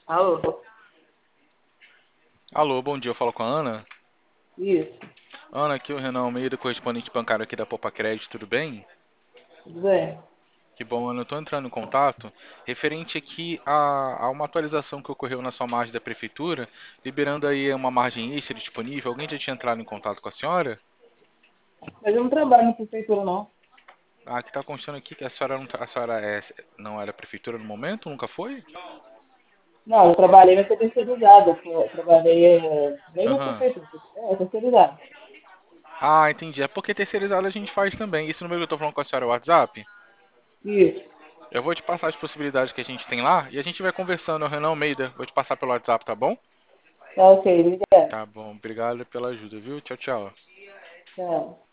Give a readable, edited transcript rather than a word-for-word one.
Alô? Alô, bom dia, eu falo com a Ana. Isso, Ana, aqui é o Renan Almeida, correspondente bancário aqui da Popa Crédito, tudo bem? tudo bem? Que bom, Ana, eu estou entrando em contato referente aqui a uma atualização que ocorreu na sua margem da prefeitura, liberando aí uma margem extra disponível. Alguém já tinha entrado em contato com a senhora? Mas eu não trabalho na prefeitura, não. Ah, que está constando aqui que a senhora, não era prefeitura no momento, nunca foi? Não, eu trabalhei, mas foi terceirizada. Eu trabalhei nem na Aham. prefeitura, terceirizada. Ah, entendi. É porque terceirizado a gente faz também. Esse número que eu estou falando com a senhora é o WhatsApp? Isso, Eu vou te passar as possibilidades que a gente tem lá e a gente vai conversando, é o Renan Almeida. Vou te passar pelo WhatsApp, tá bom? tá ok, obrigado. Tá bom, obrigado pela ajuda, viu? Tchau, tchau. Tchau.